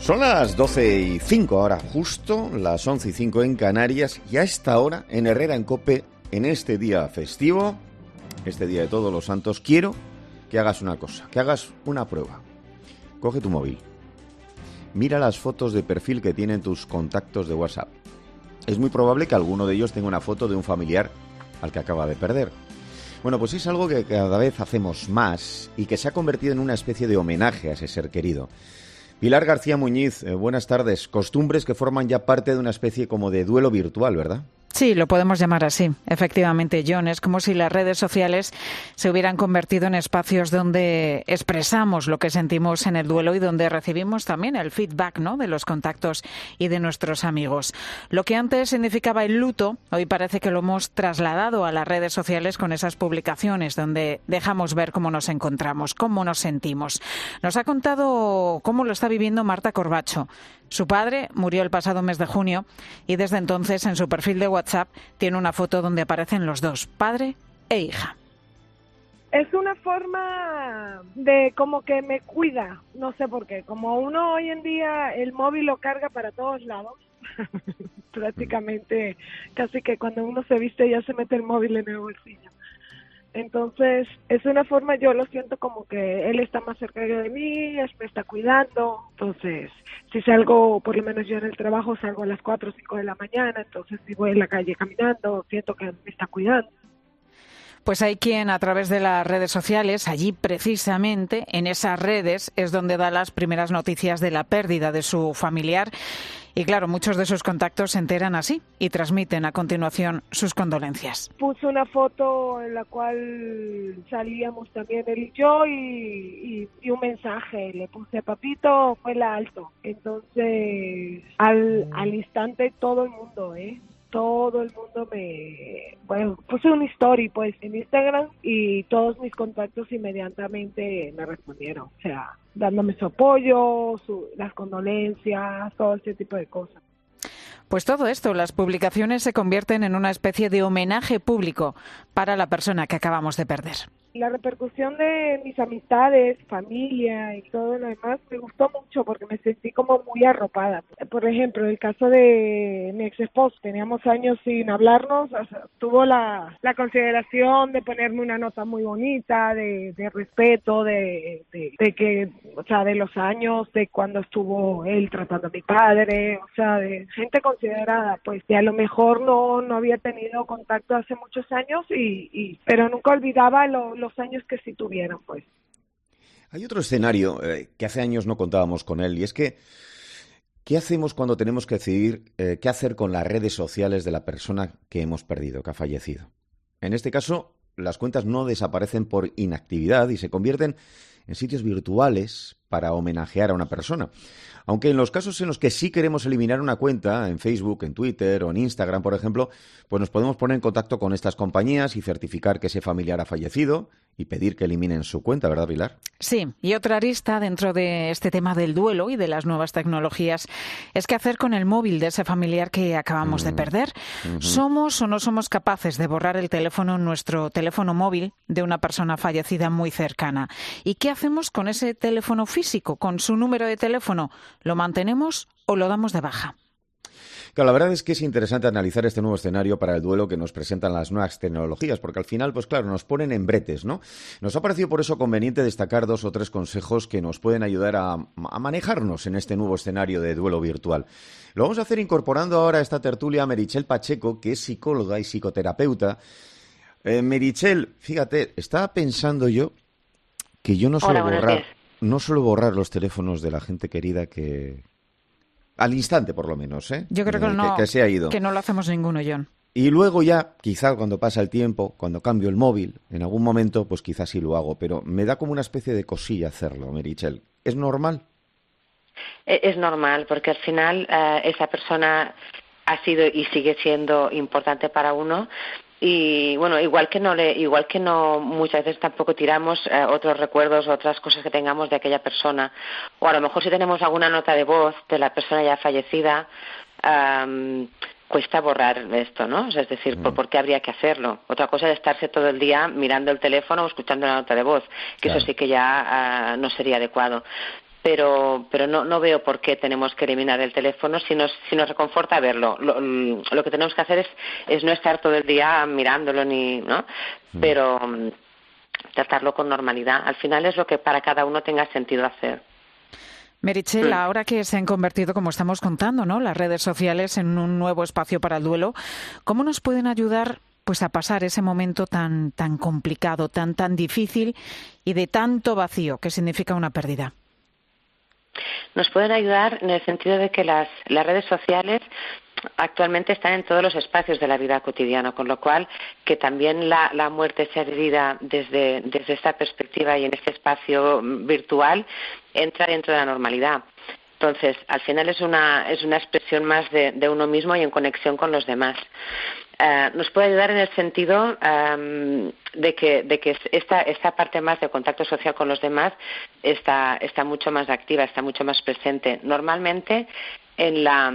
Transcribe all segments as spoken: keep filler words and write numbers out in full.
Son las doce y cinco ahora, justo las once y cinco en Canarias, y a esta hora en Herrera en COPE, en este día festivo, este día de Todos los Santos, quiero que hagas una cosa, que hagas una prueba. Coge tu móvil, mira las fotos de perfil que tienen tus contactos de WhatsApp. Es muy probable que alguno de ellos tenga una foto de un familiar al que acaba de perder. Bueno, pues es algo que cada vez hacemos más y que se ha convertido en una especie de homenaje a ese ser querido. Pilar García Muñiz, eh, buenas tardes. Costumbres que forman ya parte de una especie como de duelo virtual, ¿verdad? Sí, lo podemos llamar así. Efectivamente, John, es como si las redes sociales se hubieran convertido en espacios donde expresamos lo que sentimos en el duelo y donde recibimos también el feedback, ¿no?, de los contactos y de nuestros amigos. Lo que antes significaba el luto, hoy parece que lo hemos trasladado a las redes sociales con esas publicaciones donde dejamos ver cómo nos encontramos, cómo nos sentimos. Nos ha contado cómo lo está viviendo Marta Corbacho. Su padre murió el pasado mes de junio y desde entonces en su perfil de WhatsApp tiene una foto donde aparecen los dos, padre e hija. Es una forma de como que me cuida, no sé por qué. Como uno hoy en día el móvil lo carga para todos lados, prácticamente casi que cuando uno se viste ya se mete el móvil en el bolsillo. Entonces, es una forma, yo lo siento como que él está más cerca de mí, me está cuidando. Entonces, si salgo, por lo menos yo en el trabajo salgo a las cuatro o cinco de la mañana, entonces si voy en la calle caminando, siento que me está cuidando. Pues hay quien a través de las redes sociales, allí precisamente en esas redes es donde da las primeras noticias de la pérdida de su familiar. Y claro, muchos de sus contactos se enteran así y transmiten a continuación sus condolencias. Puse una foto en la cual salíamos también él y yo y, y, y un mensaje. Le puse, papito, vuela alto. Entonces, al, al instante todo el mundo, ¿eh? Todo el mundo me... Bueno, puse una story pues en Instagram y todos mis contactos inmediatamente me respondieron. O sea, dándome su apoyo, su, las condolencias, todo ese tipo de cosas. Pues todo esto, las publicaciones se convierten en una especie de homenaje público para la persona que acabamos de perder. La repercusión de mis amistades, familia y todo lo demás me gustó mucho porque me sentí como muy arropada. Por ejemplo, el caso de mi ex esposo, teníamos años sin hablarnos, o sea, tuvo la, la consideración de ponerme una nota muy bonita, de, de respeto, de, de, de que, o sea, de los años, de cuando estuvo él tratando a mi padre, o sea, de gente considerada, pues, que a lo mejor no, no había tenido contacto hace muchos años, y, y pero nunca olvidaba lo, los años que sí tuvieron, pues. Hay otro escenario eh, que hace años no contábamos con él, y es que ¿qué hacemos cuando tenemos que decidir eh, qué hacer con las redes sociales de la persona que hemos perdido, que ha fallecido? En este caso, las cuentas no desaparecen por inactividad y se convierten en sitios virtuales para homenajear a una persona. Aunque en los casos en los que sí queremos eliminar una cuenta, en Facebook, en Twitter o en Instagram, por ejemplo, pues nos podemos poner en contacto con estas compañías y certificar que ese familiar ha fallecido y pedir que eliminen su cuenta, ¿verdad, Pilar? Sí, y otra arista dentro de este tema del duelo y de las nuevas tecnologías es qué hacer con el móvil de ese familiar que acabamos mm. de perder. Uh-huh. ¿Somos o no somos capaces de borrar el teléfono, nuestro teléfono móvil, de una persona fallecida muy cercana? ¿Y qué hacemos con ese teléfono físico, con su número de teléfono? ¿Lo mantenemos o lo damos de baja? Claro, la verdad es que es interesante analizar este nuevo escenario para el duelo que nos presentan las nuevas tecnologías, porque al final, pues claro, nos ponen en bretes, ¿no? Nos ha parecido por eso conveniente destacar dos o tres consejos que nos pueden ayudar a, a manejarnos en este nuevo escenario de duelo virtual. Lo vamos a hacer incorporando ahora a esta tertulia a Meritxell Pacheco, que es psicóloga y psicoterapeuta. Eh, Meritxell, fíjate, estaba pensando yo que yo no suelo Hola, borrar, no suelo borrar los teléfonos de la gente querida que... Al instante, por lo menos, ¿eh? Yo creo que, eh, no, que, que se ha ido. Que no lo hacemos ninguno, John. Y luego ya, quizá cuando pasa el tiempo, cuando cambio el móvil, en algún momento, pues quizás sí lo hago. Pero me da como una especie de cosilla hacerlo, Meritxell. ¿Es normal? Es normal, porque al final eh, esa persona ha sido y sigue siendo importante para uno. Y bueno, igual que no le, igual que no muchas veces tampoco tiramos eh, otros recuerdos o otras cosas que tengamos de aquella persona, o a lo mejor si tenemos alguna nota de voz de la persona ya fallecida, um, cuesta borrar esto, ¿no? O sea, es decir, mm. ¿por, ¿por qué habría que hacerlo? Otra cosa es estarse todo el día mirando el teléfono o escuchando la nota de voz, que claro. Eso sí que ya uh, no sería adecuado. pero pero no no veo por qué tenemos que eliminar el teléfono si nos si nos reconforta verlo. Lo, lo que tenemos que hacer es es no estar todo el día mirándolo ni, ¿no? Pero um, tratarlo con normalidad. Al final es lo que para cada uno tenga sentido hacer. Meritxell, ahora que se han convertido, como estamos contando, ¿no?, las redes sociales en un nuevo espacio para el duelo, ¿cómo nos pueden ayudar pues a pasar ese momento tan tan complicado, tan tan difícil y de tanto vacío que significa una pérdida? Nos pueden ayudar en el sentido de que las las redes sociales actualmente están en todos los espacios de la vida cotidiana, con lo cual que también la, la muerte sea vivida desde, desde esta perspectiva y en este espacio virtual entra dentro de la normalidad. Entonces, al final es una, es una expresión más de, de uno mismo y en conexión con los demás. Uh, nos puede ayudar en el sentido um, de que, de que esta, esta parte más de contacto social con los demás está, está mucho más activa, está mucho más presente. Normalmente en la...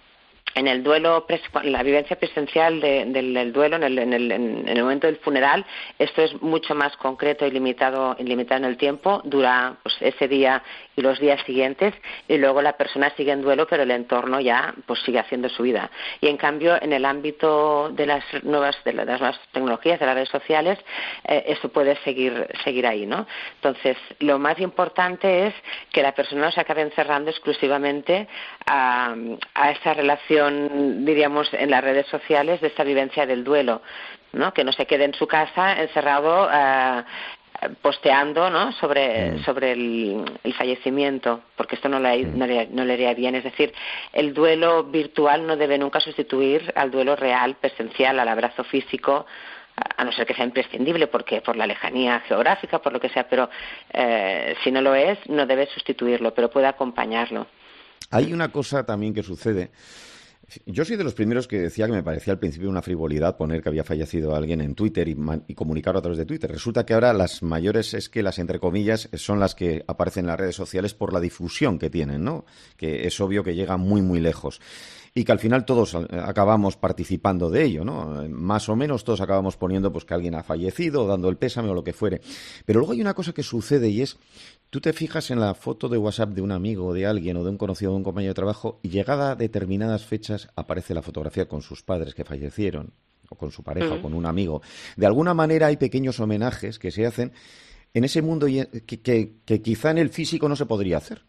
En el duelo, la vivencia presencial de, del, del duelo, en el, en, el, en el momento del funeral, esto es mucho más concreto y limitado, limitado en el tiempo, dura pues, ese día y los días siguientes, y luego la persona sigue en duelo, pero el entorno ya pues sigue haciendo su vida. Y en cambio, en el ámbito de las nuevas, de las nuevas tecnologías, de las redes sociales, eh, eso puede seguir, seguir ahí, ¿no? Entonces, lo más importante es que la persona no se acabe encerrando exclusivamente a, a esa relación, diríamos, en las redes sociales de esta vivencia del duelo, ¿no? Que no se quede en su casa encerrado uh, posteando, ¿no?, sobre mm. sobre el, el fallecimiento, porque esto no le, mm. no, le, no le haría bien. Es decir, el duelo virtual no debe nunca sustituir al duelo real, presencial, al abrazo físico, a no ser que sea imprescindible porque por la lejanía geográfica, por lo que sea, pero eh, si no lo es, no debe sustituirlo, pero puede acompañarlo. Hay una cosa también que sucede. Yo soy de los primeros que decía que me parecía al principio una frivolidad poner que había fallecido alguien en Twitter y, man- y comunicarlo a través de Twitter. Resulta que ahora las mayores es que las entre comillas son las que aparecen en las redes sociales por la difusión que tienen, ¿no? Que es obvio que llegan muy, muy lejos. Y que al final todos acabamos participando de ello, ¿no? Más o menos todos acabamos poniendo pues que alguien ha fallecido, dando el pésame o lo que fuere. Pero luego hay una cosa que sucede y es, tú te fijas en la foto de WhatsApp de un amigo o de alguien o de un conocido o de un compañero de trabajo y llegada a determinadas fechas aparece la fotografía con sus padres que fallecieron o con su pareja uh-huh. o con un amigo. De alguna manera hay pequeños homenajes que se hacen en ese mundo que, que, que quizá en el físico no se podría hacer.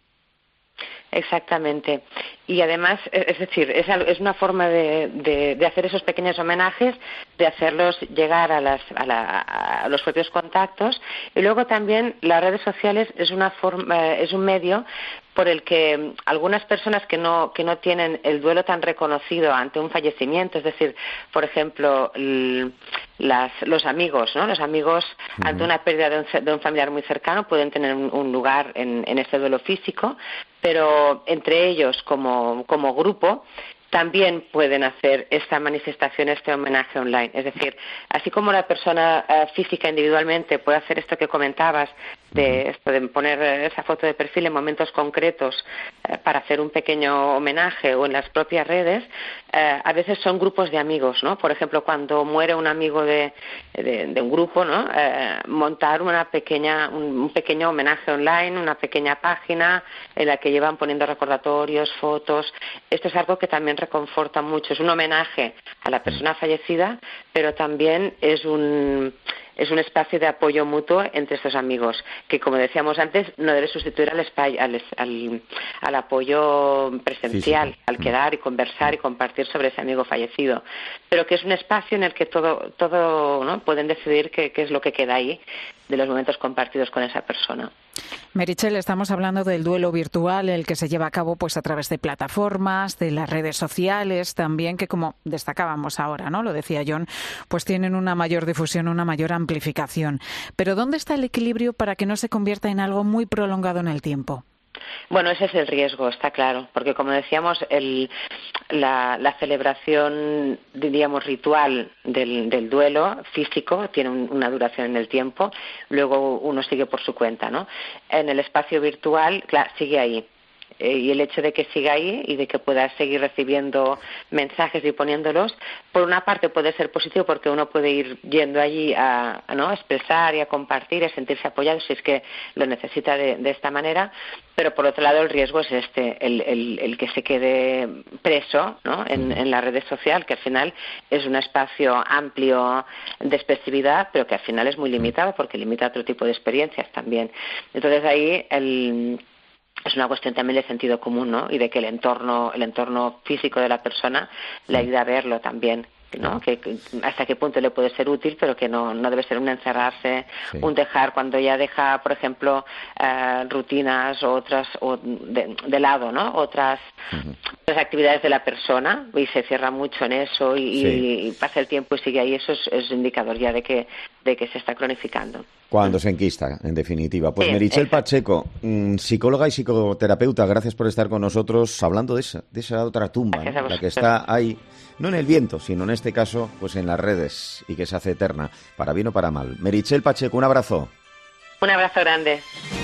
Exactamente. Y además, es decir, es, es una forma de, de, de hacer esos pequeños homenajes, de hacerlos llegar a, las, a, la, a los propios contactos. Y luego también las redes sociales es una forma, es un medio por el que algunas personas que no que no tienen el duelo tan reconocido ante un fallecimiento, es decir, por ejemplo, el, las, los amigos, ¿no? Los amigos uh-huh. ante una pérdida de un, de un familiar muy cercano pueden tener un, un lugar en, en este duelo físico, pero entre ellos como, como grupo también pueden hacer esta manifestación, este homenaje online. Es decir, así como la persona uh, física individualmente puede hacer esto que comentabas, de esto de poner esa foto de perfil en momentos concretos uh, para hacer un pequeño homenaje o en las propias redes, uh, a veces son grupos de amigos, ¿no? Por ejemplo, cuando muere un amigo de, de, de un grupo, ¿no? Uh, montar una pequeña, un, un pequeño homenaje online, una pequeña página en la que llevan poniendo recordatorios, fotos. Esto es algo que también reconforta mucho. Es un homenaje a la persona fallecida, pero también es un es un espacio de apoyo mutuo entre estos amigos, que como decíamos antes, no debe sustituir al, al, al, al apoyo presencial, sí, sí. al quedar y conversar y compartir sobre ese amigo fallecido, pero que es un espacio en el que todo, todo ¿no? pueden decidir qué, qué es lo que queda ahí de los momentos compartidos con esa persona. Meritxell, estamos hablando del duelo virtual, el que se lleva a cabo pues a través de plataformas, de las redes sociales también, que como destacábamos ahora, ¿no? Lo decía Jon, pues tienen una mayor difusión, una mayor amplificación. Pero ¿dónde está el equilibrio para que no se convierta en algo muy prolongado en el tiempo? Bueno, ese es el riesgo, está claro, porque como decíamos, el, la, la celebración, diríamos, ritual del, del duelo físico tiene un, una duración en el tiempo, luego uno sigue por su cuenta, ¿no? En el espacio virtual, claro, sigue ahí. eh, y el hecho de que siga ahí y de que pueda seguir recibiendo mensajes y poniéndolos, por una parte puede ser positivo porque uno puede ir yendo allí a, a, ¿no? a expresar y a compartir, a sentirse apoyado si es que lo necesita de, de esta manera, pero por otro lado el riesgo es este, el, el, el que se quede preso, ¿no? en, en la red social, que al final es un espacio amplio de expresividad, pero que al final es muy limitado porque limita otro tipo de experiencias también. Entonces ahí el es una cuestión también de sentido común, ¿no? Y de que el entorno, el entorno físico de la persona le ayuda a verlo también, ¿no? Que, que hasta qué punto le puede ser útil, pero que no, no debe ser un encerrarse, sí. un dejar cuando ya deja, por ejemplo, eh, rutinas o otras, o de, de lado, ¿no? Otras, uh-huh. otras actividades de la persona y se cierra mucho en eso y, sí. y, y pasa el tiempo y sigue ahí. Eso es, es indicador ya de que, de que se está cronificando. Cuando se enquista, en definitiva. Pues sí, Meritxell exacto. Pacheco, psicóloga y psicoterapeuta, gracias por estar con nosotros hablando de esa, de esa otra tumba, ¿no? La que está ahí, no en el viento, sino en este caso, pues en las redes y que se hace eterna, para bien o para mal. Meritxell Pacheco, un abrazo. Un abrazo grande.